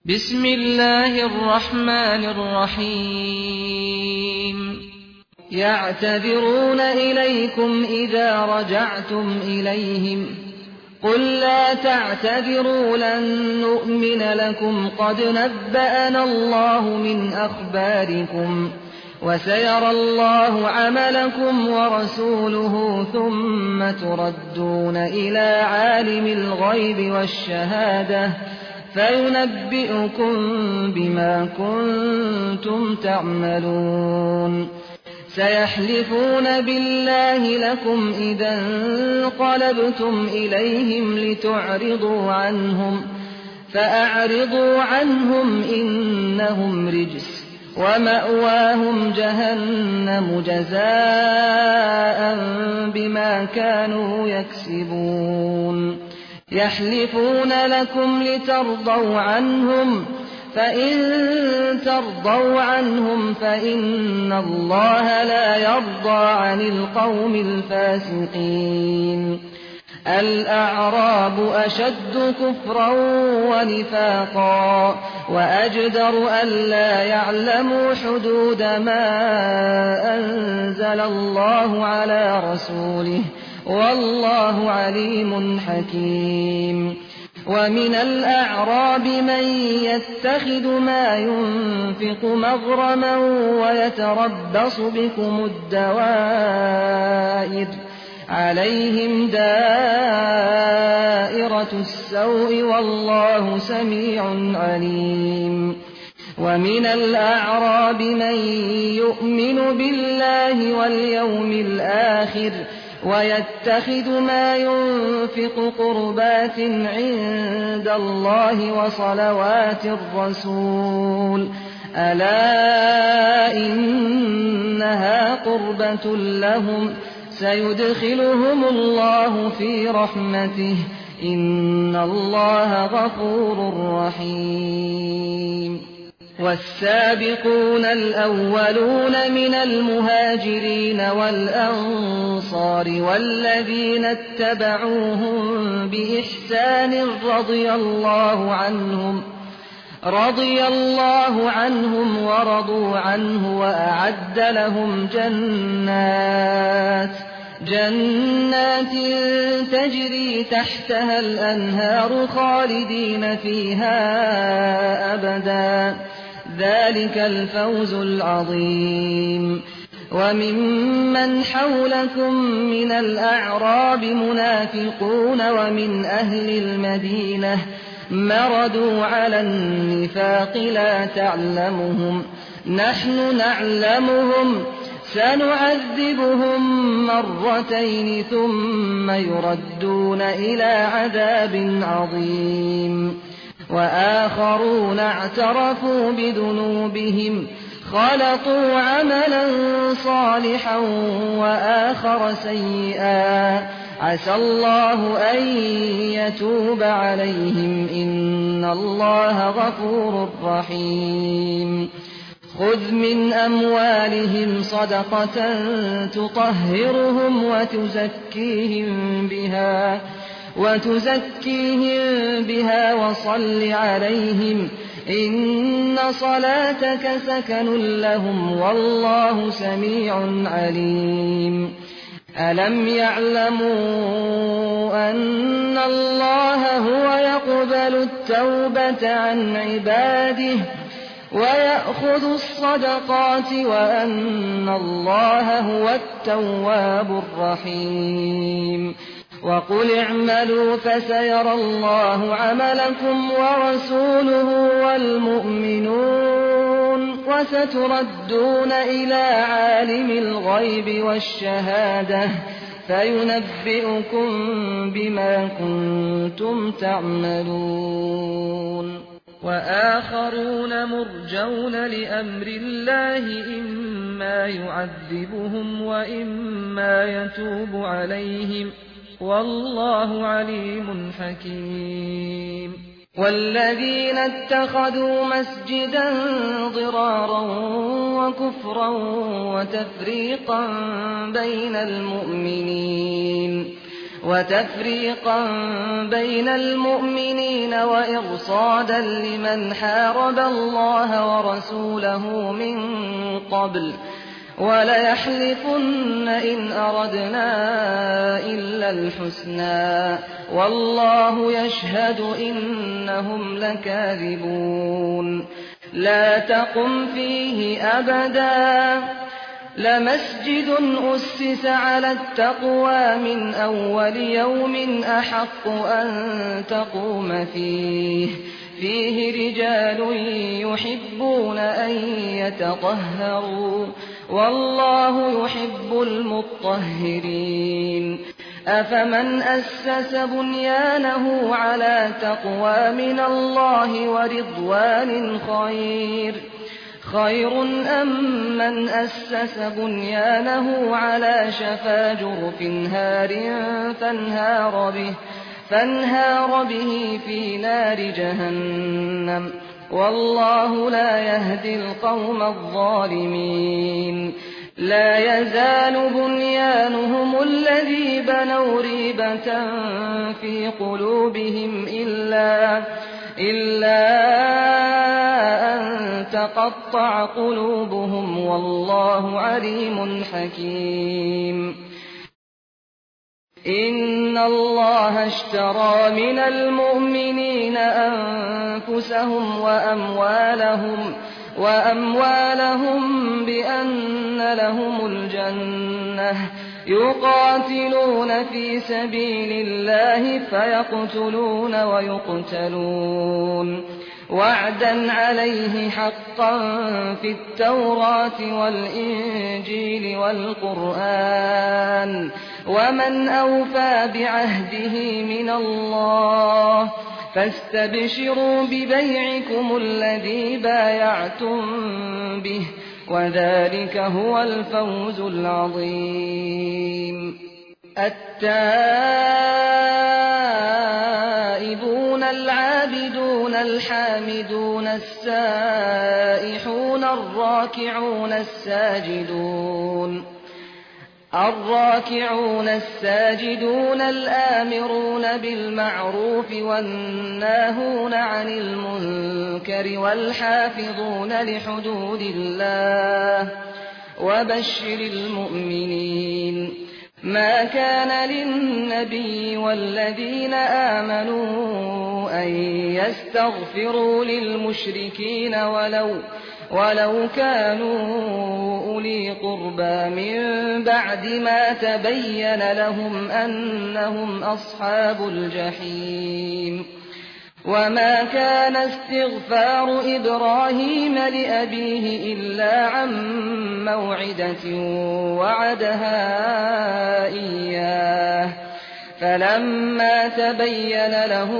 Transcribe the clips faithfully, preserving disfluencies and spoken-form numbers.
بسم الله الرحمن الرحيم يعتذرون إليكم إذا رجعتم إليهم قل لا تعتذروا لن نؤمن لكم قد نبأنا الله من أخباركم وسيرى الله عملكم ورسوله ثم تردون إلى عالم الغيب والشهادة فينبئكم بما كنتم تعملون سيحلفون بالله لكم إذا انقلبتم إليهم لتعرضوا عنهم فأعرضوا عنهم إنهم رجس ومأواهم جهنم جزاء بما كانوا يكسبون يحلفون لكم لترضوا عنهم فإن ترضوا عنهم فإن الله لا يرضى عن القوم الفاسقين الأعراب أشد كفرا ونفاقا وأجدر ألا يعلموا حدود ما أنزل الله على رسوله والله عليم حكيم ومن الأعراب من يتخذ ما ينفق مغرما ويتربص بكم الدوائر عليهم دائرة السوء والله سميع عليم ومن الأعراب من يؤمن بالله واليوم الآخر ويتخذ ما ينفق قربات عند الله وصلوات الرسول ألا إنها قربة لهم سيدخلهم الله في رحمته إن الله غفور رحيم والسابقون الأولون من المهاجرين والأنصار والذين اتبعوهم بإحسان رضي الله عنهم رضي الله عنهم ورضوا عنه وأعد لهم جنات جنات تجري تحتها الأنهار خالدين فيها أبدا ذلك الفوز العظيم وممن حولكم من الأعراب منافقون ومن أهل المدينة مردوا على النفاق لا تعلمهم نحن نعلمهم سنعذبهم مرتين ثم يردون إلى عذاب عظيم وآخرون اعترفوا بذنوبهم خلطوا عملا صالحا وآخر سيئا عسى الله أن يتوب عليهم إن الله غفور رحيم خذ من أموالهم صدقة تطهرهم وتزكيهم بها وتزكيهم بها وصل عليهم إن صلاتك سكن لهم والله سميع عليم ألم يعلموا أن الله هو يقبل التوبة عن عباده ويأخذ الصدقات وأن الله هو التواب الرحيم وقل اعملوا فسيرى الله عملكم ورسوله والمؤمنون وستردون إلى عالم الغيب والشهادة فينبئكم بما كنتم تعملون وآخرون مرجون لأمر الله إما يعذبهم وإما يتوب عليهم والله عليم حكيم والذين اتخذوا مسجدا ضرارا وكفرا وتفريقا بين المؤمنين وتفريقا بين المؤمنين وإرصادا لمن حارب الله ورسوله من قبل وليحلفن إن أردنا إلا الحسنى والله يشهد إنهم لكاذبون لا تقم فيه أبدا لمسجد أسس على التقوى من أول يوم أحق أن تقوم فيه فيه رجال يحبون أن يتطهروا والله يحب المطهرين أفمن أسس بنيانه على تقوى من الله ورضوان خير خير أم من أسس بنيانه على شفا جرف هار فانهار به, فانهار به في نار جهنم والله لا يهدي القوم الظالمين لا يزال بنيانهم الذي بنوا ريبة في قلوبهم إلا, إلا أن تقطع قلوبهم والله عليم حكيم إن الله اشترى من المؤمنين أنفسهم وأموالهم وأموالهم بأن لهم الجنة يقاتلون في سبيل الله فيقتلون ويقتلون وعدا عليه حقا في التوراة والإنجيل والقرآن ومن أوفى بعهده من الله فاستبشروا ببيعكم الذي بايعتم به وذلك هو الفوز العظيم التائبون العابدون الحامدون السائحون الراكعون الساجدون الراكعون الساجدون الآمرون بالمعروف والناهون عن المنكر والحافظون لحدود الله وبشر المؤمنين ما كان للنبي والذين آمنوا أن يستغفروا للمشركين ولو ولو كانوا أولي قربى من بعد ما تبين لهم أنهم أصحاب الجحيم وما كان استغفار إبراهيم لأبيه إلا عن موعدة وعدها إياه فلما تبين له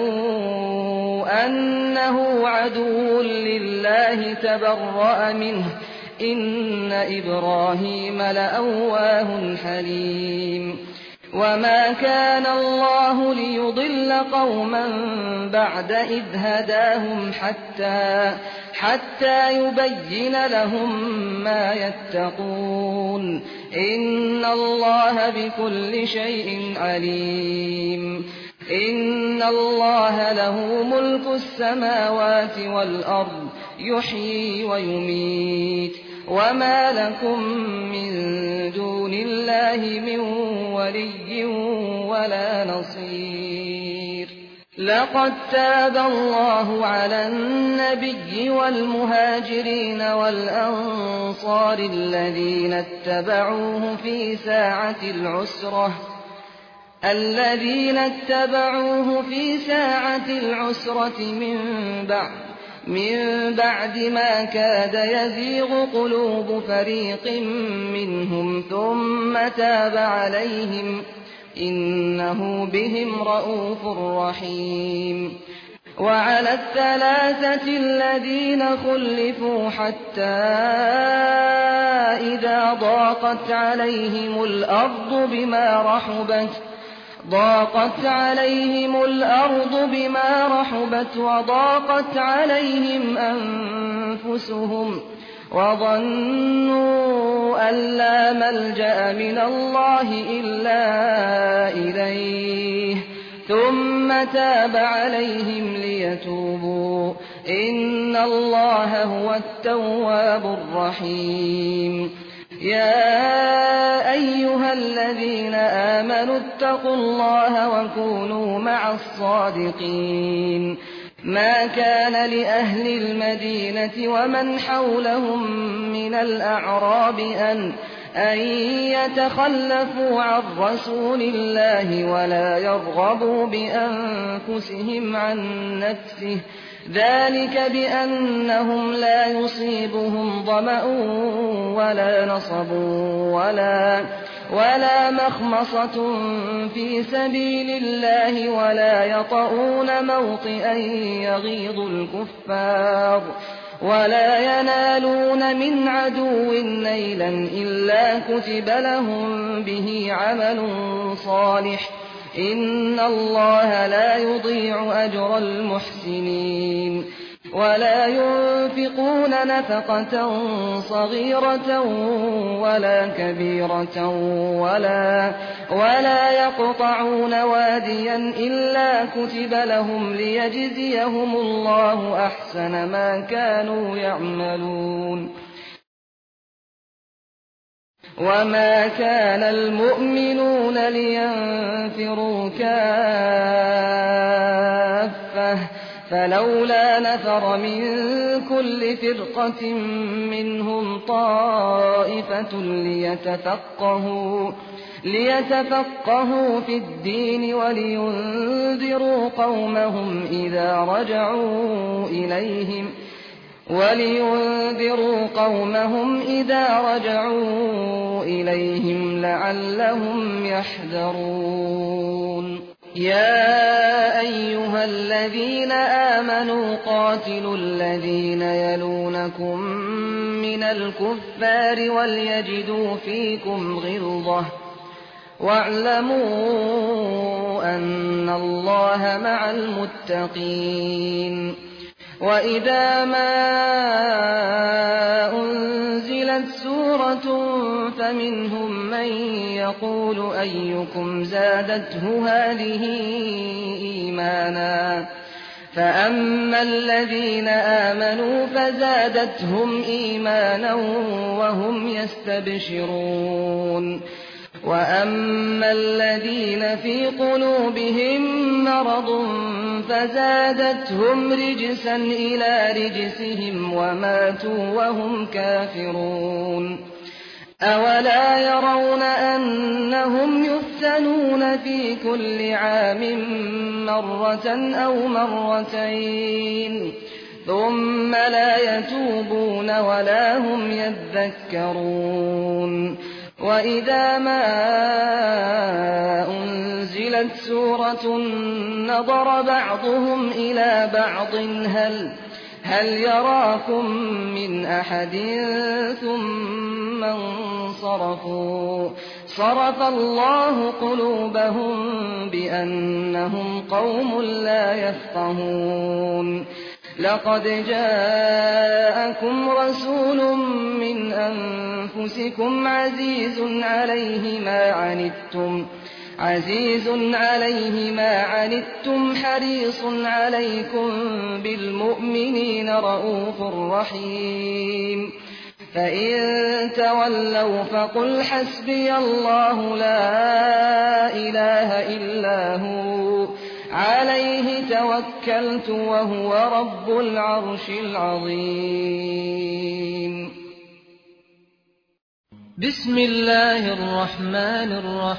أنه عدو لله تبرأ منه إن إبراهيم لأواه حليم وما كان الله ليضل قوما بعد إذ هداهم حتى, حتى يبين لهم ما يتقون إن الله بكل شيء عليم إن الله له ملك السماوات والأرض يحيي ويميت وما لكم من دون الله من ولي ولا نصير لقد تاب الله على النبي والمهاجرين والأنصار الذين اتبعوه في ساعة العسرة الذين اتبعوه في ساعة العسرة من بعد من بعد ما كاد يزيغ قلوب فريق منهم ثم تاب عليهم إنه بهم رءوف رحيم وعلى الثلاثة الذين خلفوا حتى إذا ضاقت عليهم الأرض بما رحبت ضاقت عليهم الأرض بما رحبت وضاقت عليهم أنفسهم وظنوا أن لا ملجأ من الله إلا إليه ثم تاب عليهم ليتوبوا إن الله هو التواب الرحيم يا أيها الذين آمنوا اتقوا الله وكونوا مع الصادقين ما كان لأهل المدينة ومن حولهم من الأعراب أن أن يتخلفوا عن رسول الله ولا يرغبوا بأنفسهم عن نفسه ذلك بأنهم لا يصيبهم ظمأ ولا نصب ولا ولا مخمصة في سبيل الله ولا يطؤون موطئا يغيظ الكفار ولا ينالون من عدو نيلا إلا كتب لهم به عمل صالح إن الله لا يضيع أجر المحسنين ولا ينفقون نفقة صغيرة ولا كبيرة ولا, ولا يقطعون واديا إلا كتب لهم ليجزيهم الله أحسن ما كانوا يعملون وما كان المؤمنون لينفروا كافة فلولا نفر من كل فرقة منهم طائفة ليتفقهوا, ليتفقهوا في الدين ولينذروا قومهم إذا رجعوا إليهم ولينذروا قومهم إذا رجعوا إليهم لعلهم يحذرون يا أيها الذين آمنوا قاتلوا الذين يلونكم من الكفار وليجدوا فيكم غلظة واعلموا أن الله مع المتقين وإذا ما أنزلت سورة فمنهم من يقول أيكم زادته هذه إيمانا فأما الذين آمنوا فزادتهم إيمانا وهم يستبشرون وأما الذين في قلوبهم مرض فزادتهم رجسا إلى رجسهم وماتوا وهم كافرون أولا يرون أنهم يفتنون في كل عام مرة أو مرتين ثم لا يتوبون ولا هم يذكرون وإذا ما أنزلت سورة نظر بعضهم إلى بعض هل, هل يراكم من أحد ثم انصرفوا صرف الله قلوبهم بأنهم قوم لا يفقهون لقد جاءكم رسول من أنفسكم عزيز عليه ما عنتم عزيز عليه ما عنتم حريص عليكم بالمؤمنين رءوف رحيم فإن تولوا فقل حسبي الله لا إله إلا هو عليه توكلت وهو رب العرش العظيم بسم الله الرحمن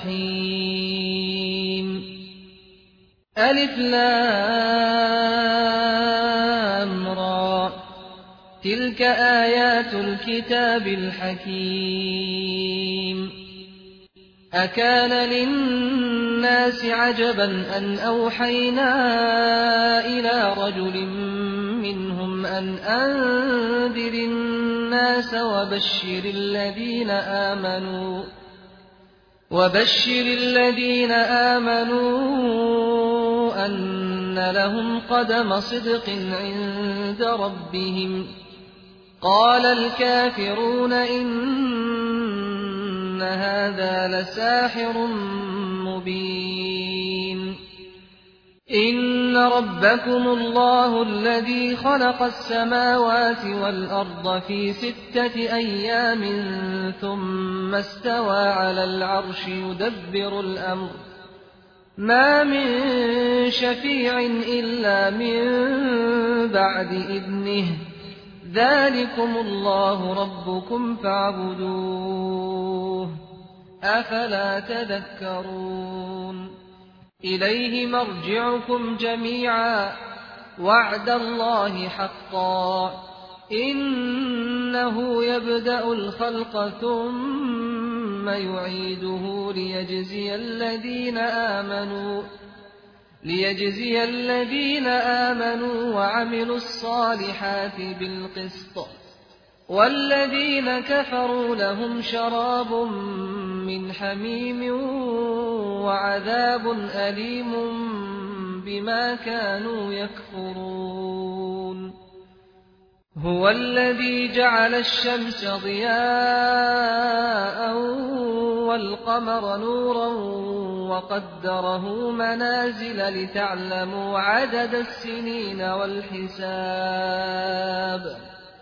الرحيم ألف لام را تلك آيات الكتاب الحكيم أكان للناس عجبا أن أوحينا إلى رجل منهم أن أنذر الناس وبشر الذين آمنوا وبشر الذين آمنوا أن لهم قدم صدق عند ربهم قال الكافرون إن هذا لساحر مبين إن ربكم الله الذي خلق السماوات والأرض في ستة أيام ثم استوى على العرش يدبر الأمر ما من شفيع إلا من بعد إذنه ذلكم الله ربكم فاعبدوه أفلا تذكرون إليه مرجعكم جميعا وعد الله حقا إنه يبدأ الخلق ثم يعيده ليجزي الذين آمنوا ليجزي الذين آمنوا وعملوا الصالحات بالقسط والذين كفروا لهم شراب من حميم وعذاب أليم بما كانوا يكفرون هو الذي جعل الشمس ضياء والقمر نورا وقدره منازل لتعلموا عدد السنين والحساب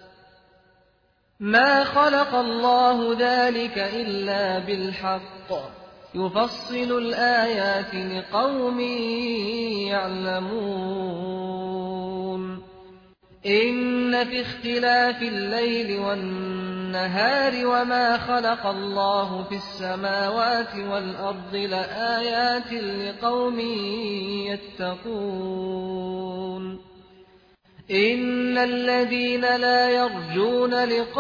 ما خلق الله ذلك إلا بالحق يفصل الآيات لقوم يعلمون إن في اختلاف الليل والنهار وما خلق الله في السماوات والأرض لآيات لقوم يتقون إن الذين لا يرجون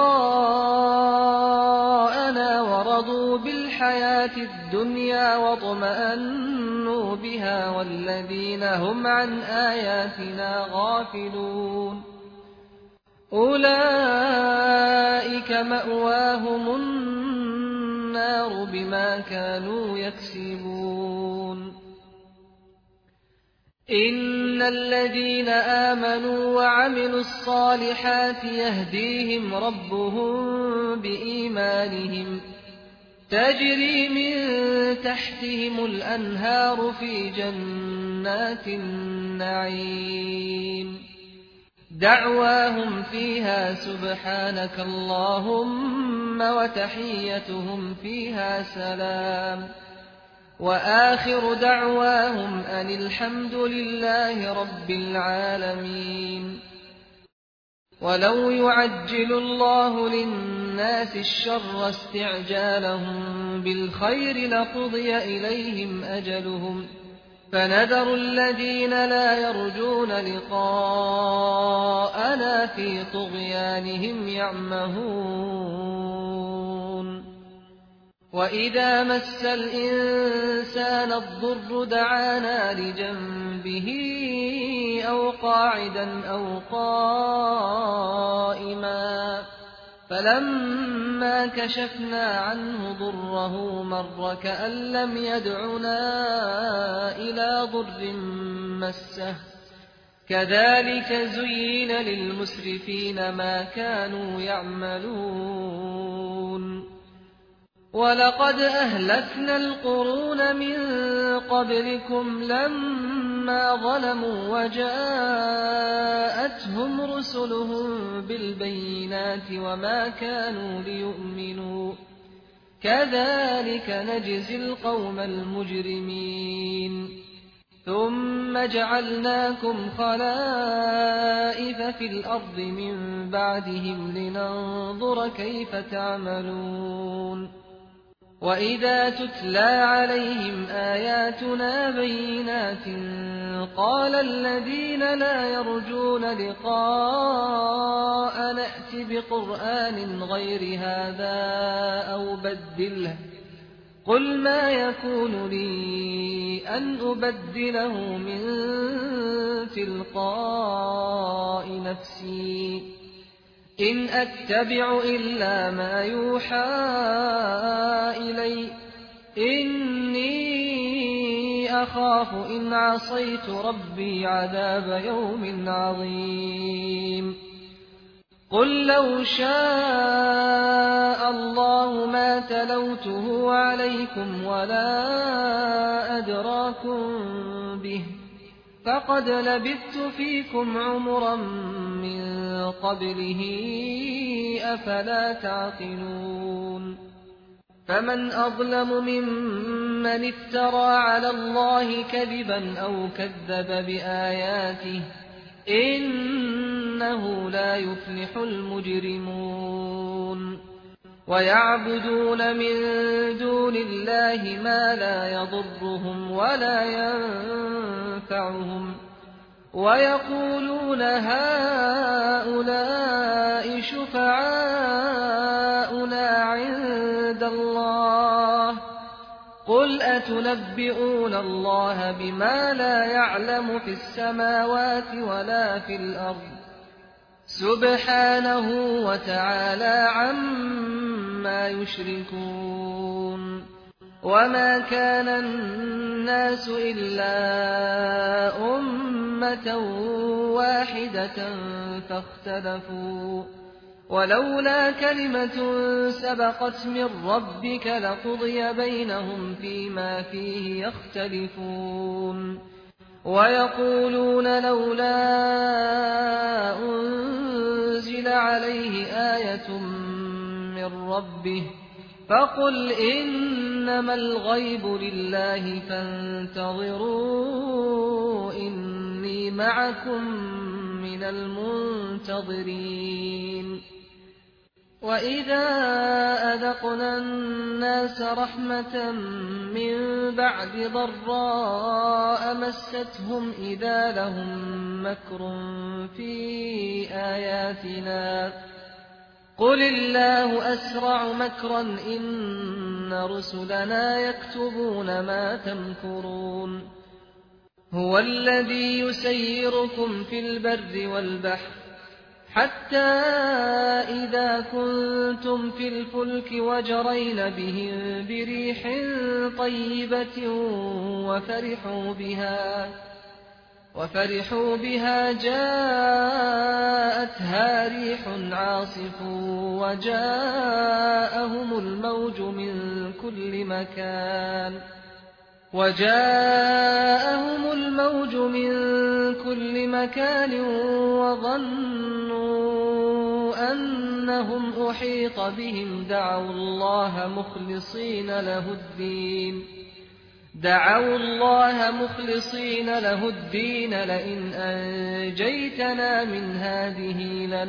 لقاءنا ورضوا بالحياة الدنيا واطمأنوا بها والذين هم عن آياتنا غافلون أولئك مأواهم النار بما كانوا يكسبون إن الذين آمنوا وعملوا الصالحات يهديهم ربهم بإيمانهم تجري من تحتهم الأنهار في جنات النعيم دعواهم فيها سبحانك اللهم وتحيتهم فيها سلام وآخر دعواهم أن الحمد لله رب العالمين ولو يعجل الله للناس الشر استعجالهم بالخير لقضي إليهم أجلهم فنذر الذين لا يرجون لقاءنا في طغيانهم يعمهون وإذا مس الإنسان الضر دعانا لجنبه أو قاعدا أو قائما فلما كشفنا عنه ضره مر كأن لم يدعنا إلى ضر مسه كذلك زين للمسرفين ما كانوا يعملون ولقد أهلكنا القرون من قبلكم لما ظلموا وجاءتهم رسلهم بالبينات وما كانوا ليؤمنوا كذلك نجزي القوم المجرمين ثم جعلناكم خلائف في الأرض من بعدهم لننظر كيف تعملون وإذا تتلى عليهم آياتنا بينات قال الذين لا يرجون لقاء نأت بقرآن غير هذا أو بدله قل ما يكون لي أن أبدله من تلقاء نفسي إن أتبع إلا ما يوحى إلي إني أخاف إن عصيت ربي عذاب يوم عظيم قل لو شاء الله ما تلوته عليكم ولا أدراكم به فقد لبثت فيكم عمرا من قبله أفلا تعقلون فمن أظلم ممن افترى على الله كذبا أو كذب بآياته إنه لا يفلح المجرمون ويعبدون من دون الله ما لا يضرهم ولا ينفعهم ويقولون هؤلاء شفعاؤنا عند الله قل أتنبئون الله بما لا يعلم في السماوات ولا في الأرض سبحانه وتعالى عما يشركون وما كان الناس إلا أمة واحدة فاختلفوا ولولا كلمة سبقت من ربك لقضي بينهم فيما فيه يختلفون ويقولون لولا أنزل عليه آية من ربه فقل إنما الغيب لله فانتظروا إني معكم من المنتظرين وإذا أذقنا الناس رحمة من بعد ضراء مستهم إذا لهم مكر في آياتنا قل الله أسرع مكرا إن رسلنا يكتبون ما تمكرون هو الذي يسيركم في البر والبحر حتى إذا كنتم في الفلك وجرين بهم بريح طيبة وفرحوا بها وفرحوا بها جاءتها ريح عاصف وجاءهم الموج من كل مكان وجاءهم الموج من كل مكان وظنوا أنهم أحيط بهم دعوا الله مخلصين له الدين دعوا الله مخلصين له الدين لئن أنجيتنا من هذه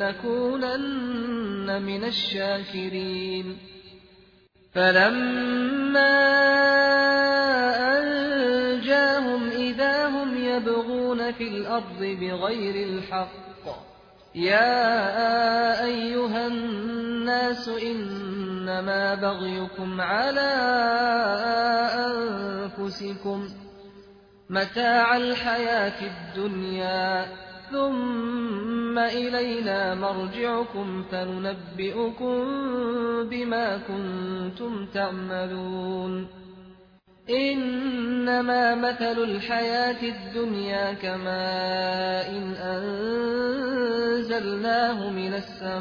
لنكونن من الشاكرين فلما أنجاهم إذا هم يبغون في الأرض بغير الحق يا أيها الناس إنما بغيكم على أنفسكم متاع الحياة الدنيا ثم إلينا مرجعكم فننبئكم بما كنتم تعملون إنما مثل الحياة الدنيا كماء إن أنزلناه من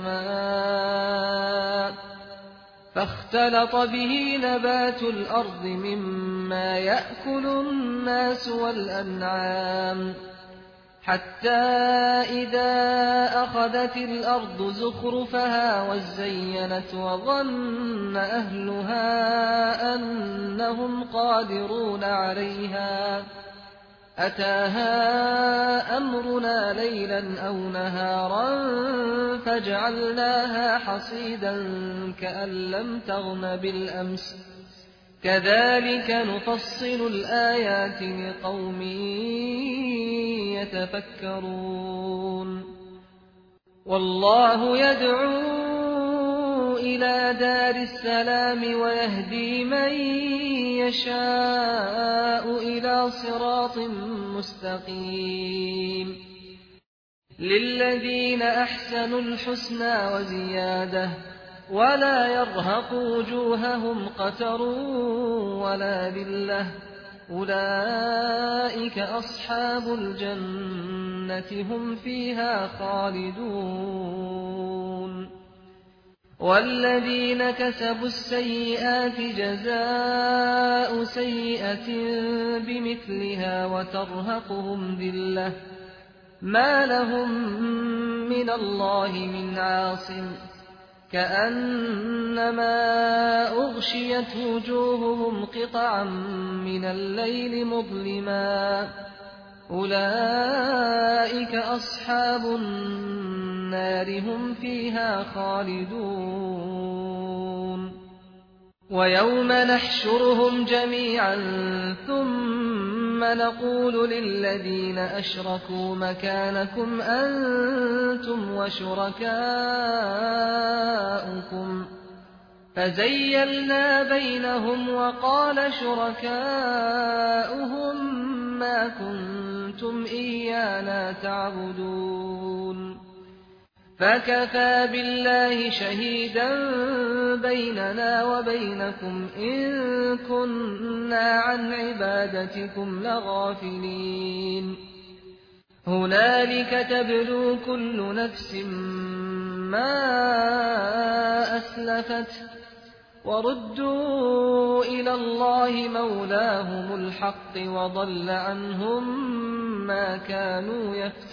السماء فاختلط به نبات الأرض مما يأكل الناس والأنعام حتى إذا أخذت الأرض زخرفها وزينت وظن أهلها أنهم قادرون عليها أتاها أمرنا ليلا أو نهارا فجعلناها حصيدا كأن لم تغن بالأمس كذلك نفصل الآيات لقوم يتفكرون والله يدعو إلى دار السلام ويهدي من يشاء إلى صراط مستقيم للذين أحسنوا الحسنى وزيادة ولا يرهق وجوههم قتر ولا ذلة أولئك أصحاب الجنة هم فيها خالدون والذين كسبوا السيئات جزاء سيئة بمثلها وترهقهم ذلة ما لهم من الله من عاصم كأنما أغشيت وجوههم قطعا من الليل مظلما أولئك أصحاب النار هم فيها خالدون ويوم نحشرهم جميعا ثم نقول للذين أشركوا مكانكم أنتم وشركاؤكم فزيلنا بينهم وقال شركاؤهم ما كنتم إيانا تعبدون فكفى بالله شهيدا بيننا وبينكم إن كنا عن عبادتكم لغافلين هنالك تبلو كل نفس ما أسلفت وردوا إلى الله مولاهم الحق وضل عنهم ما كانوا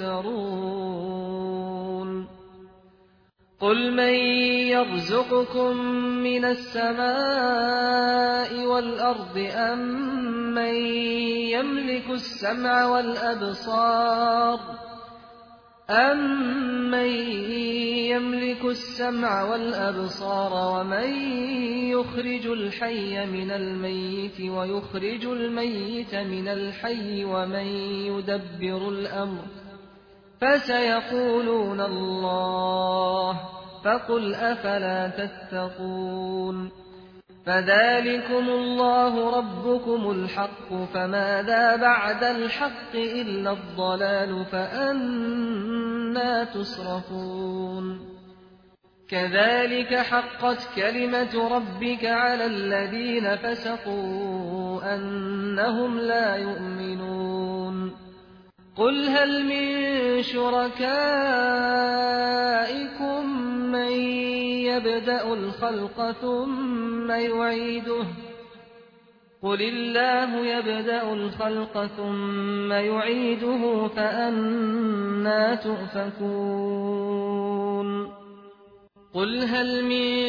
يفترون قل من يرزقكم من السماء والأرض أم من يملك السمع والأبصار أَمَّن يَمْلِكُ السَّمْعَ وَالْأَبْصَارَ وَمَن يُخْرِجُ الْحَيَّ مِنَ الْمَيِّتِ وَيُخْرِجُ الْمَيِّتَ مِنَ الْحَيِّ وَمَن يُدَبِّرُ الْأَمْرَ فَسَيَقُولُونَ اللَّهُ فَقُلْ أَفَلَا تَتَّقُونَ فَذَلِكُمُ اللَّهُ رَبُّكُمُ الْحَقُّ فَمَاذَا بَعْدَ الْحَقِّ إِلَّا الضَّلَالُ فَأَنَّىٰ تُصْرَفُونَ كَذَٰلِكَ حَقَّتْ كَلِمَةُ رَبِّكَ عَلَى الَّذِينَ فَسَقُوا أَنَّهُمْ لَا يُؤْمِنُونَ قُلْ هَلْ مِن شُرَكَائِكُم مَّن يَبْدَأُ الْخَلْقَ ثُمَّ يُعِيدُهُ قُلِ اللَّهُ يَبْدَأُ الْخَلْقَ ثُمَّ يُعِيدُهُ فَأَنَّىٰ تُؤْفَكُونَ قُلْ هَلْ مِن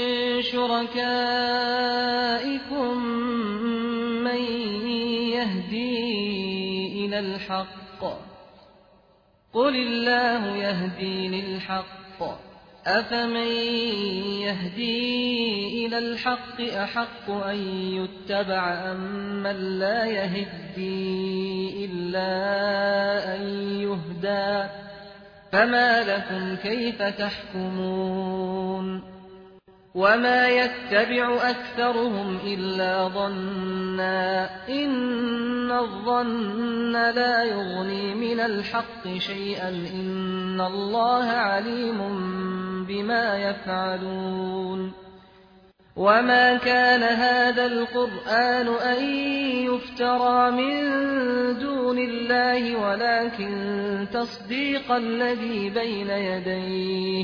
شُرَكَائِكُم مَّن يَهْدِي إِلَى الْحَقِّ قُلِ اللَّهُ يَهْدِي لِلْحَقِّ أَفَمَن يَهْدِي إِلَى الْحَقِّ أَحَقُّ أَن يُتَّبَعَ أَمَّن لَّا يَهِدِّي إِلَّا أَن يُهْدَىٰ فَمَا لَكُمْ كَيْفَ تَحْكُمُونَ وَمَا يَتَّبِعُ أَكْثَرُهُمْ إِلَّا ظَنًّا ۚ إِنَّ الظَّنَّ لَا يُغْنِي مِنَ الْحَقِّ شَيْئًا ۚ إِنَّ اللَّهَ عَلِيمٌ بِمَا يَفْعَلُونَ وَمَا كَانَ هَٰذَا الْقُرْآنُ أَن يُفْتَرَىٰ مِن دُونِ اللَّهِ وَلَٰكِن تَصْدِيقَ الَّذِي بَيْنَ يَدَيْهِ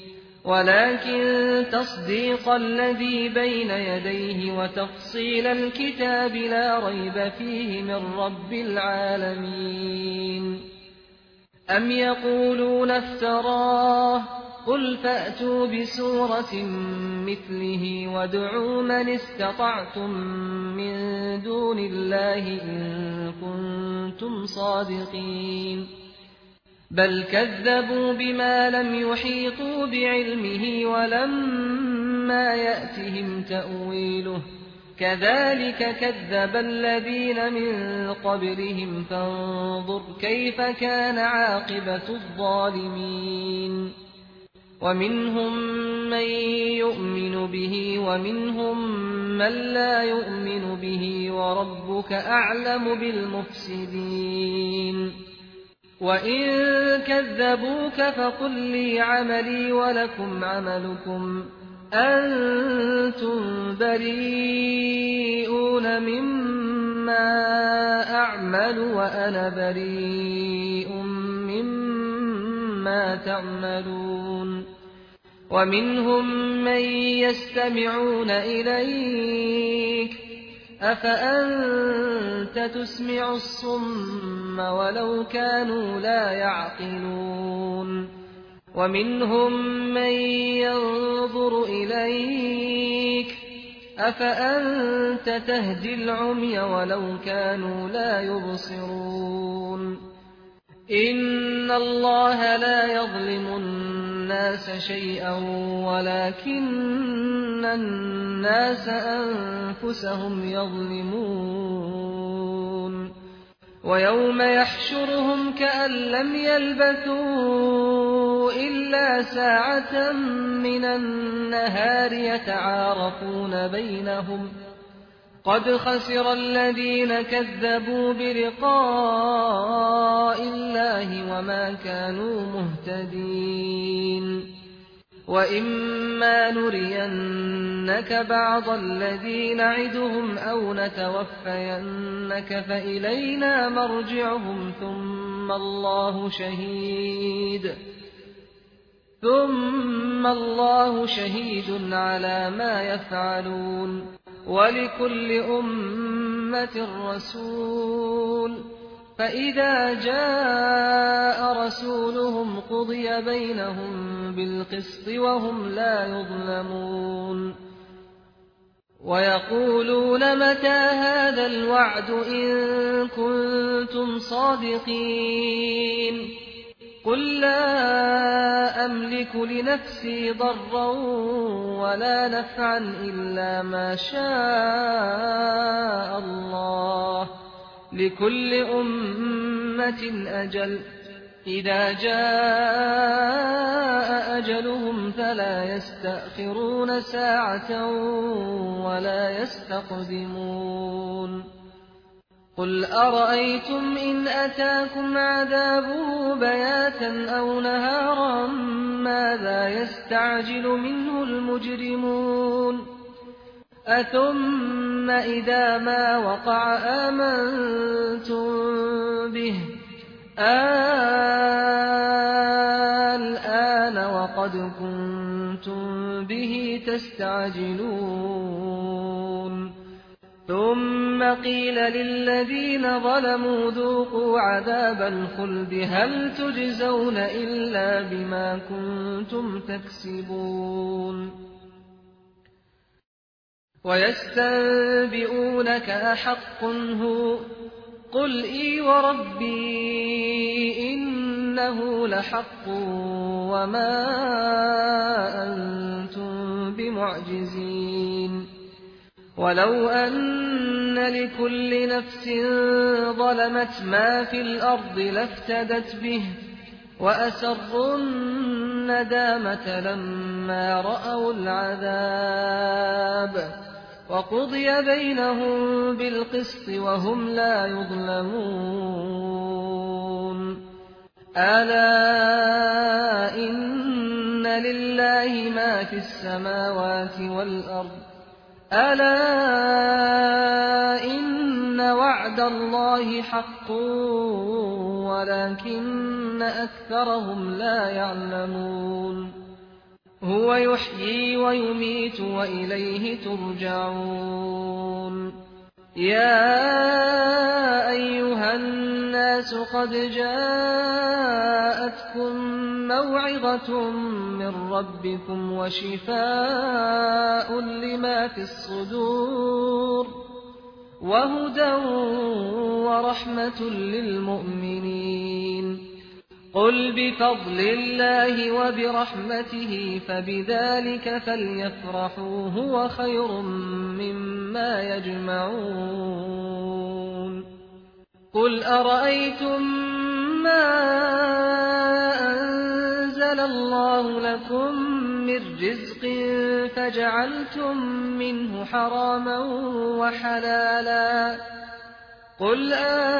ولكن تصديق الذي بين يديه وتفصيل الكتاب لا ريب فيه من رب العالمين أم يقولون افتراه قل فأتوا بسورة مثله وادعوا من استطعتم من دون الله إن كنتم صادقين بل كذبوا بما لم يحيطوا بعلمه ولما يأتهم تأويله كذلك كذب الذين من قبلهم فانظر كيف كان عاقبة الظالمين ومنهم من يؤمن به ومنهم من لا يؤمن به وربك أعلم بالمفسدين وإن كذبوك فقل لي عملي ولكم عملكم أنتم بريئون مما أعمل وأنا بريء مما تعملون ومنهم من يستمعون إليك أفأنت تسمع الصم ولو كانوا لا يعقلون ومنهم من ينظر إليك أفأنت تهدي العمي ولو كانوا لا يبصرون إن الله لا يظلم الناس شيئا ولكن الناس أنفسهم يظلمون ويوم يحشرهم كأن لم يلبثوا إلا ساعة من النهار يتعارفون بينهم قد خسر الذين كذبوا بلقاء الله وما كانوا مهتدين وإما نرينك بعض الذي نعدهم أو نتوفينك فإلينا مرجعهم ثم الله شهيد ثم الله شهيد على ما يفعلون ولكل أمة رسول فإذا جاء رسولهم قضي بينهم بالقسط وهم لا يظلمون ويقولون متى هذا الوعد إن كنتم صادقين قل لا أملك لنفسي ضرا ولا نفعا إلا ما شاء الله لكل أمة أجل إذا جاء أجلهم فلا يستأخرون ساعة ولا يستقدمون قل أرأيتم إن أتاكم عذابه بياتا أو نهارا ماذا يستعجل منه المجرمون أثم إذا ما وقع آمنتم به الآن وقد كنتم به تستعجلون ثم قيل للذين ظلموا ذوقوا عذاب الخلد هل تجزون إلا بما كنتم تكسبون ويستنبئونك أحق هو قل إي وربي إنه لحق وما أنتم بمعجزين ولو أن لكل نفس ظلمت ما في الأرض لافتدت به وأسروا الندامة لما رأوا العذاب وقضي بينهم بالقسط وهم لا يظلمون ألا إن لله ما في السماوات والأرض ألا إن وعد الله حق ولكن أكثرهم لا يعلمون هو يحيي ويميت وإليه ترجعون يا أيها الناس قد جاءتكم موعظة من ربكم وشفاء لما في الصدور وهدى ورحمة للمؤمنين قل بفضل الله وبرحمته فبذلك فليفرحوا هو خير مما يجمعون قل أرأيتم ما أنزل الله لكم من رزق فجعلتم منه حراما وحلالا قل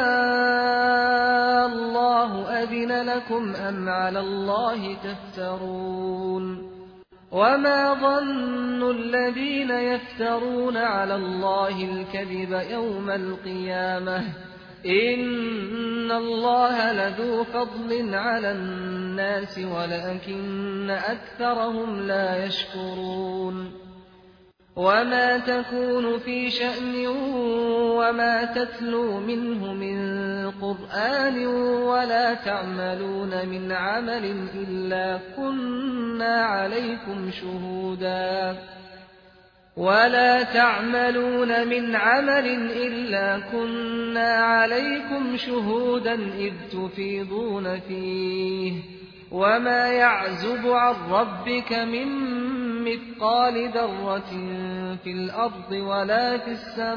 آه الله أذن لكم أم على الله تفترون وما ظن الذين يفترون على الله الكذب يوم القيامة إن الله لذو فضل على الناس الناس ولكن أكثرهم لا يشكرون وما تكون في شأن وما تتلو منه من قرآن ولا تعملون من عمل إلا كنا عليكم شهودا ولا تعملون من عمل إلا كنا عليكم شهودا إذ تفيضون فيه وما يعزب عن ربك من مثقال ذرة في الأرض ولا في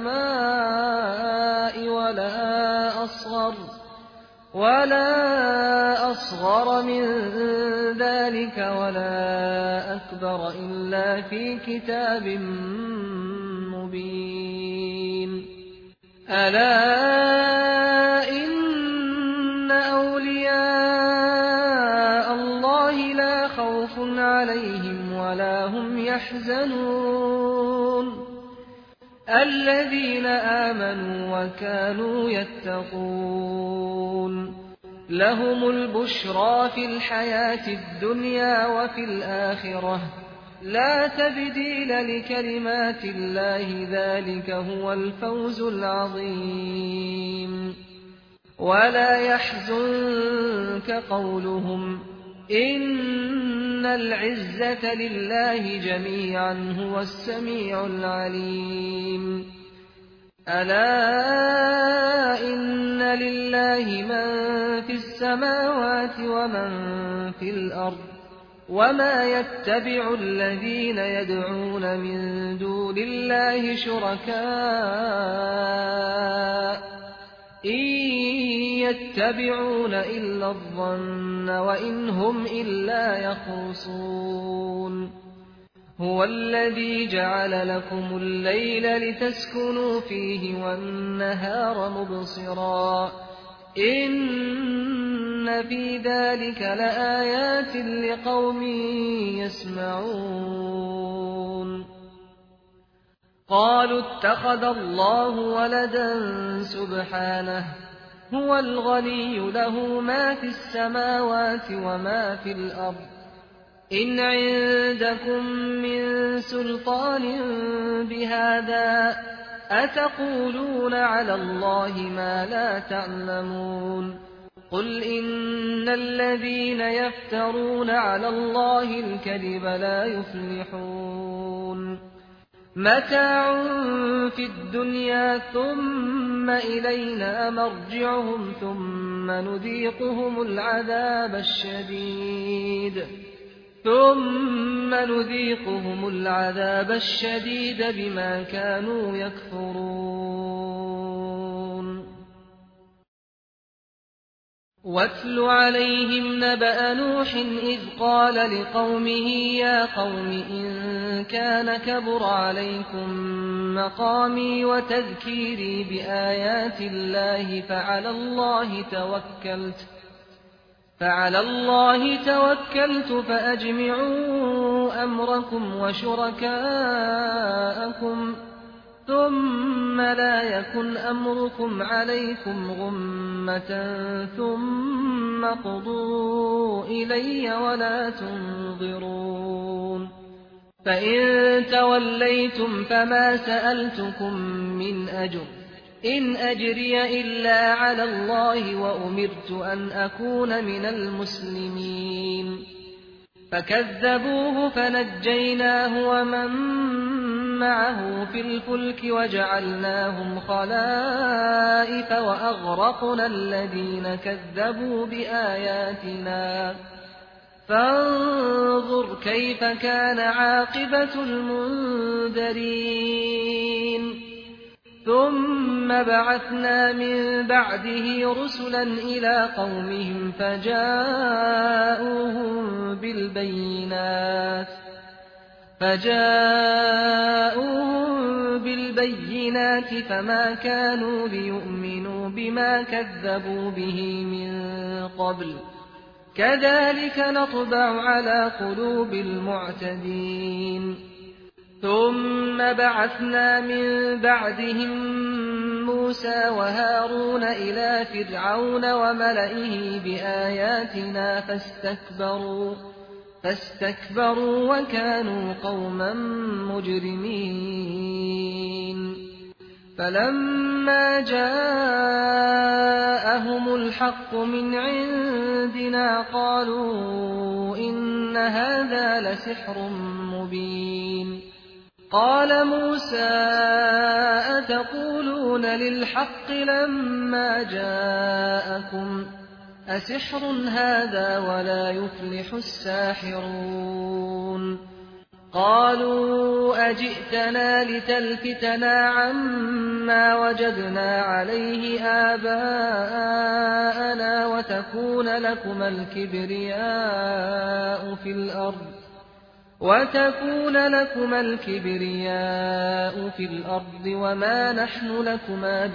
السماء ولا أصغر ولا أصغر من ذلك ولا أكبر إلا في كتاب مبين ألا إن أولياء الله لا خوف عليهم ولا هم يحزنون الذين آمنوا وكانوا يتقون لهم البشرى في الحياة الدنيا وفي الآخرة لا تبديل لكلمات الله ذلك هو الفوز العظيم ولا يحزنك قولهم إن العزة لله جميعا هو السميع العليم ألا إن لله من في السماوات ومن في الأرض وما يتبع الذين يدعون من دون الله شركاء إن يتبعون إلا الظن وإن هم إلا يخرصون هو الذي جعل لكم الليل لتسكنوا فيه والنهار مبصرا إن في ذلك لآيات لقوم يسمعون قالوا اتخذ الله ولدا سبحانه هو الغني له ما في السماوات وما في الأرض إن عندكم من سلطان بهذا أتقولون على الله ما لا تعلمون قل إن الذين يفترون على الله الكذب لا يفلحون متاع في الدنيا ثم إلينا مرجعهم ثم نذيقهم العذاب الشديد ثم نذيقهم العذاب الشديد بما كانوا يكفرون واتل عليهم نبأ نوح إذ قال لقومه يا قوم إن كان كبر عليكم مقامي وتذكيري بآيات الله فعلى الله توكلت فعلى الله توكلت فأجمعوا أمركم وشركاءكم ثم لا يكن أمركم عليكم غمة ثم قضوا إلي ولا تنظرون فإن توليتم فما سألتكم من أجر إن أجري إلا على الله وأمرت أن أكون من المسلمين فكذبوه فنجيناه ومن معه في الفلك وجعلناهم خلائف وأغرقنا الذين كذبوا بآياتنا فانظر كيف كان عاقبة المنذرين ثم بعثنا من بعده رسلا إلى قومهم فجاءوهم بالبينات فجاءوهم بالبينات فما كانوا ليؤمنوا بما كذبوا به من قبل كذلك نطبع على قلوب المعتدين ثم بعثنا من بعدهم موسى وهارون إلى فرعون وملئه بآياتنا فاستكبروا فاستكبروا وكانوا قوما مجرمين فلما جاءهم الحق من عندنا قالوا إن هذا لسحر مبين قال موسى أتقولون للحق لما جاءكم أسحر هذا ولا يفلح الساحرون قالوا أجئتنا لتلفتنا عما وجدنا عليه آباءنا وتكون لكما الكبرياء في الأرض وتكون لكما الكبرياء في الأرض وما نحن لكما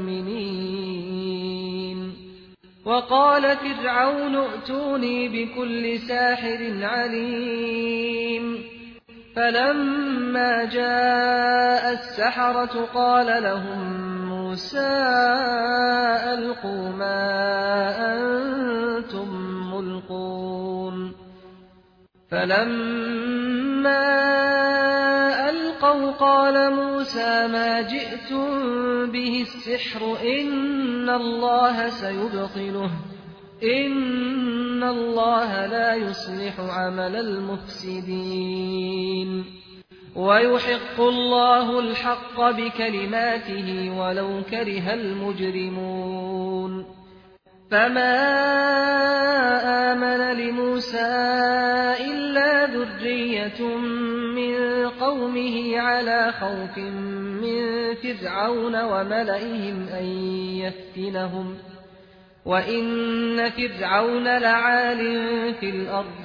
بمؤمنين وقال فرعون ائتوني بكل ساحر عليم فلما جاء السحرة قال لهم موسى ألقوا ما أنتم ملقون فلما ألقوا قال موسى ما جئتم به السحر إن الله سيبطله إن الله لا يصلح عمل المفسدين ويحق الله الحق بكلماته ولو كره المجرمون فما آمن لموسى إلا ذرية من قومه على خوف من فرعون وملئهم أن يفتنهم وإن فرعون لعال في الأرض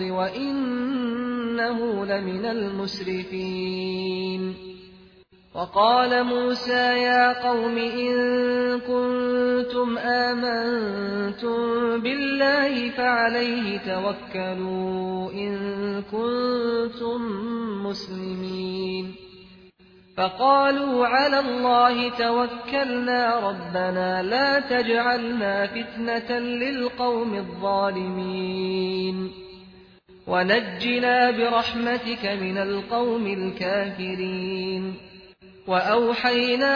وإنه لمن المسرفين وقال موسى يا قوم إن كنتم آمنتم بالله فعليه توكلوا إن كنتم مسلمين فقالوا على الله توكلنا ربنا لا تجعلنا فتنة للقوم الظالمين ونجنا برحمتك من القوم الكافرين وأوحينا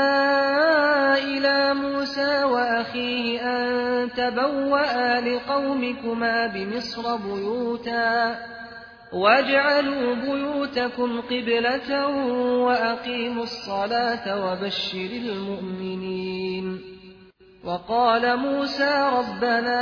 إلى موسى وأخيه أن تبوأ لقومكما بمصر بيوتا واجعلوا بيوتكم قبلة وأقيموا الصلاة وبشر المؤمنين وقال موسى ربنا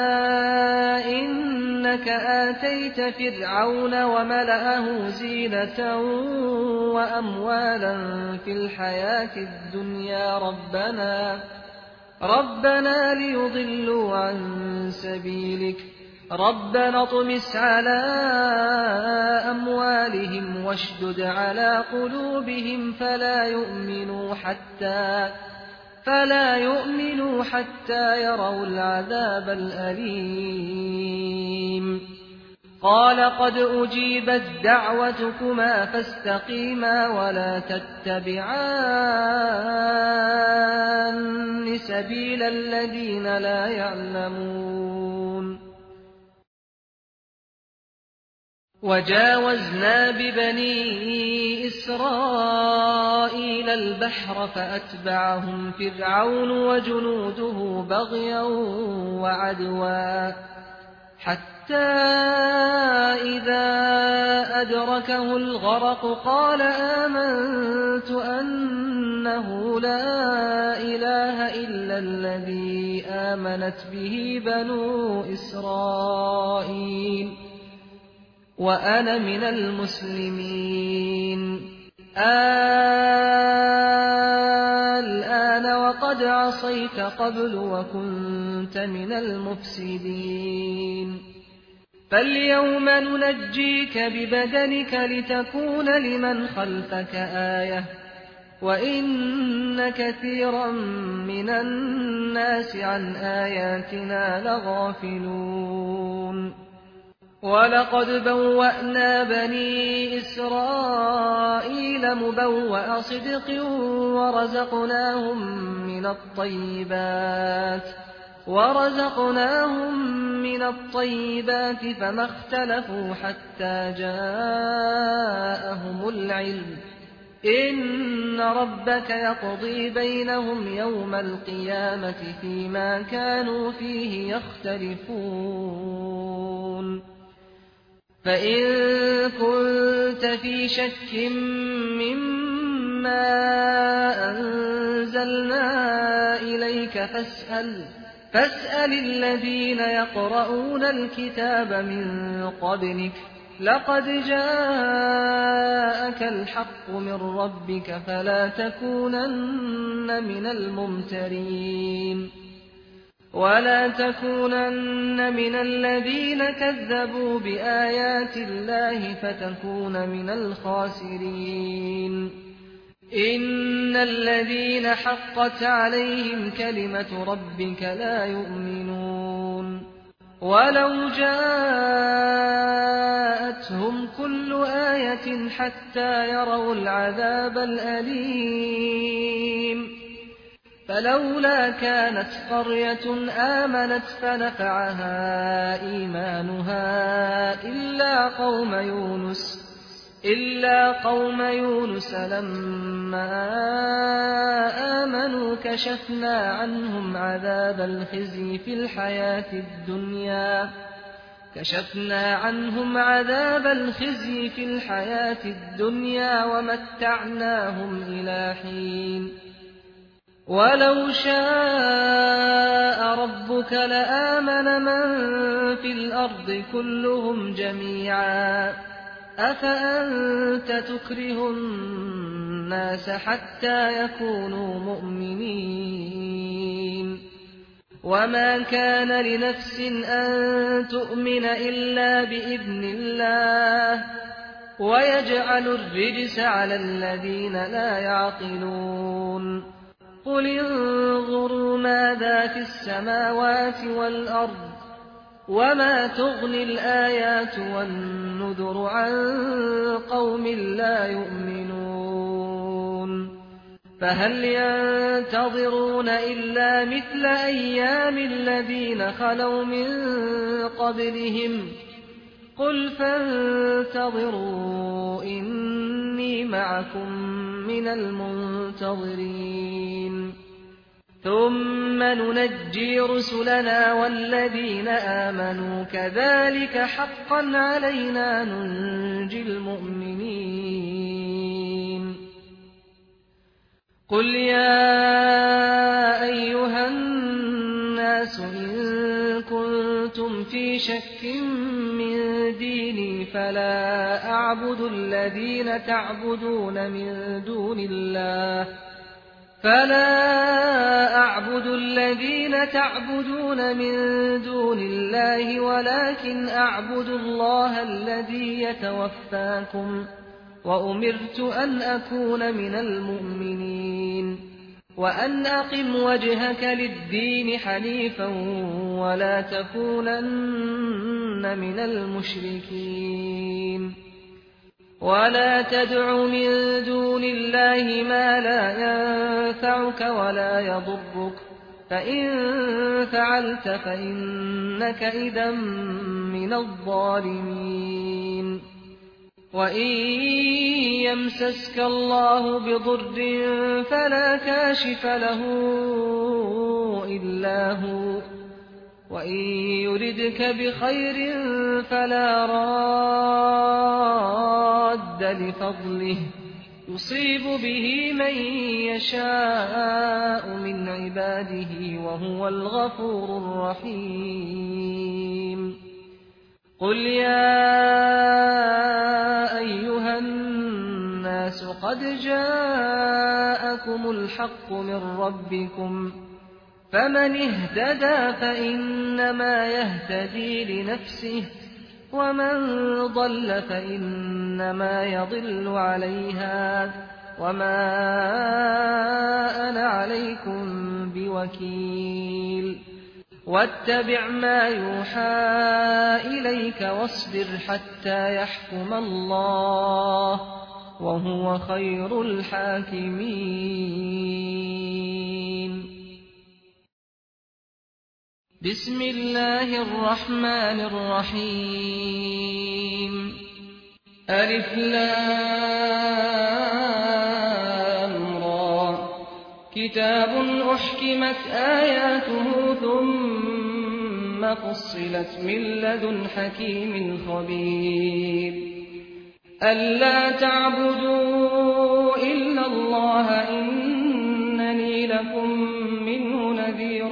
إنك آتيت فرعون وملأه زينة وأموالا في الحياة الدنيا ربنا ربنا ليضلوا عن سبيلك ربنا اطمس على أموالهم واشدد على قلوبهم فلا يؤمنوا حتى فلا يؤمنوا حتى يروا العذاب الأليم قال قد أجيبت دعوتكما فاستقيما ولا تتبعان سبيل الذين لا يعلمون وجاوزنا ببني إسرائيل البحر فأتبعهم فرعون وجنوده بغيا وعدوا حتى إذا أدركه الغرق قال آمنت أنه لا إله إلا الذي آمنت به بنو إسرائيل وأنا من المسلمين الآن وقد عصيت قبل وكنت من المفسدين فاليوم ننجيك ببدنك لتكون لمن خلفك آية وإن كثيرا من الناس عن آياتنا لغافلون وَلَقَدْ بَوَّأْنَا بَنِي إِسْرَائِيلَ مُبَوَّأَ صِدْقٍ وَرَزَقْنَاهُم مِّنَ الطَّيِّبَاتِ وَرَزَقْنَاهُم مِّنَ الطَّيِّبَاتِ فَمَا اخْتَلَفُوا حَتَّىٰ جَاءَهُمُ الْعِلْمُ ۚ إِنَّ رَبَّكَ يَقْضِي بَيْنَهُمْ يَوْمَ الْقِيَامَةِ فِيمَا كَانُوا فِيهِ يَخْتَلِفُونَ فَإِن كُنتَ فِي شَكٍّ مِّمَّا أَنزَلْنَا إِلَيْكَ فَاسْأَلْ فَاسْأَلِ الَّذِينَ يَقْرَءُونَ الْكِتَابَ مِن قَبْلِكَ ۚ لَقَدْ جَاءَكَ الْحَقُّ مِن رَّبِّكَ فَلَا تَكُونَنَّ مِنَ الْمُمْتَرِينَ وَلَا تَكُونَنَّ مِنَ الَّذِينَ كَذَّبُوا بِآيَاتِ اللَّهِ فَتَكُونَ مِنَ الْخَاسِرِينَ إِنَّ الَّذِينَ حَقَّتْ عَلَيْهِمْ كَلِمَةُ رَبِّكَ لَا يُؤْمِنُونَ وَلَوْ جَاءَتْهُمْ كُلُّ آيَةٍ حَتَّىٰ يَرَوُا الْعَذَابَ الْأَلِيمَ فَلَوْلَا كَانَتْ قَرْيَةٌ آمَنَتْ فَنَفَعَهَا إِيمَانُهَا إِلَّا قَوْمَ يُونُسَ إِلَّا قَوْمَ يُونُسَ لَمَّا آمَنُوا كَشَفْنَا عَنْهُمْ عَذَابَ الْخِزْيِ فِي الْحَيَاةِ الدُّنْيَا كَشَفْنَا عَنْهُمْ عَذَابَ الْخِزْيِ فِي الْحَيَاةِ الدُّنْيَا وَمَتَّعْنَاهُمْ إِلَىٰ حِينٍ وَلَوْ شَاءَ رَبُّكَ لَآمَنَ مَن فِي الْأَرْضِ كُلُّهُمْ جَمِيعًا ۚ أَفَأَنتَ تُكْرِهُ النَّاسَ حَتَّىٰ يَكُونُوا مُؤْمِنِينَ وَمَا كَانَ لِنَفْسٍ أَن تُؤْمِنَ إِلَّا بِإِذْنِ اللَّهِ ۚ وَيَجْعَلُ الرِّجْسَ عَلَى الَّذِينَ لَا يَعْقِلُونَ قُلِ انظُرُوا مَاذَا فِي السَّمَاوَاتِ وَالْأَرْضِ وَمَا تُغْنِي الْآيَاتُ وَالنُّذُرُ عَن قَوْمٍ لَّا يُؤْمِنُونَ فَهَلْ يَنتَظِرُونَ إِلَّا مِثْلَ أَيَّامِ الَّذِينَ خَلَوْا مِن قَبْلِهِمْ ۚ قُلْ فَانتَظِرُوا إِنِّي مَعَكُم مِّنَ الْمُنتَظِرِينَ ثُمَّ نُنَجِّي رُسُلَنَا وَالَّذِينَ آمَنُوا ۚ كَذَٰلِكَ حَقًّا عَلَيْنَا نُنجِي الْمُؤْمِنِينَ قُلْ يَا أَيُّهَا النَّاسُ إِن كُنتُمْ فِي شَكٍّ مِّن دِينِي فَلَا أَعْبُدُ الَّذِينَ تَعْبُدُونَ مِن دُونِ اللَّهِ فَلَا أَعْبُدُ الَّذِينَ تَعْبُدُونَ مِن دُونِ اللَّهِ وَلَٰكِنْ أَعْبُدُ اللَّهَ الَّذِي يَتَوَفَّاكُمْ ۖ وَأُمِرْتُ أَنْ أَكُونَ مِنَ الْمُؤْمِنِينَ وَأَنْ أَقِمْ وَجْهَكَ لِلدِّينِ حَنِيفًا وَلَا تَكُونَنَّ مِنَ الْمُشْرِكِينَ وَلَا تَدْعُ مِن دُونِ اللَّهِ مَا لَا يَنفَعُكَ وَلَا يَضُرُّكَ ۖ فَإِن فَعَلْتَ فَإِنَّكَ إِذًا مِّنَ الظَّالِمِينَ وَإِن يَمْسَسْكَ اللَّهُ بِضُرٍّ فَلَا كَاشِفَ لَهُ إِلَّا هُوَ ۖ وَإِن يُرِدْكَ بِخَيْرٍ فَلَا رَادَّ لِفَضْلِهِ ۚ يُصِيبُ بِهِ مَن يَشَاءُ مِنْ عِبَادِهِ ۚ وَهُوَ الْغَفُورُ الرَّحِيمُ قُلْ يَا أَيُّهَا النَّاسُ قَدْ جَاءَكُمُ الْحَقُّ مِن رَّبِّكُمْ ۖ فَمَنِ اهْتَدَىٰ فَإِنَّمَا يَهْتَدِي لِنَفْسِهِ ۖ وَمَن ضَلَّ فَإِنَّمَا يَضِلُّ عَلَيْهَا ۖ وَمَا أَنَا عَلَيْكُم بِوَكِيلٍ واتبع ما يوحى إليك واصبر حتى يحكم الله وهو خير الحاكمين. بسم الله الرحمن الرحيم. ألف لام را كتاب أحكمت آياته ثم فصلت من لدن حكيم خبير. ألا تعبدوا إلا الله إنني لكم منه نذير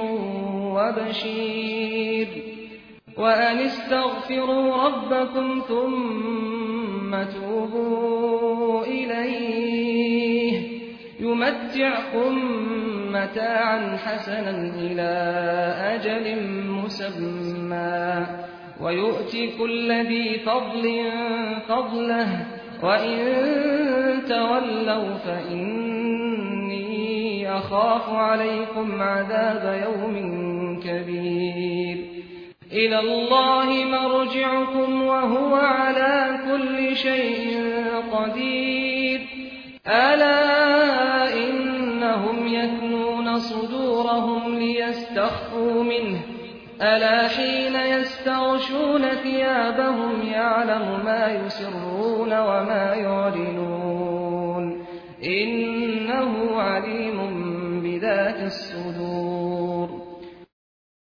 وبشير. وأن استغفروا ربكم ثم توبوا إليه يمتعكم متاعا حسنا إلى أجل مسمى ويؤتي كل ذي فضل فضله وإن تولوا فإني أخاف عليكم عذاب يوم كبير. إلى الله مرجعكم وهو على كل شيء قدير. ألا إنهم يثنون صدورهم ليستخفوا منه ألا حين يستغشون ثيابهم يعلم ما يسرون وما يعلنون إنه عليم بذات الصدور.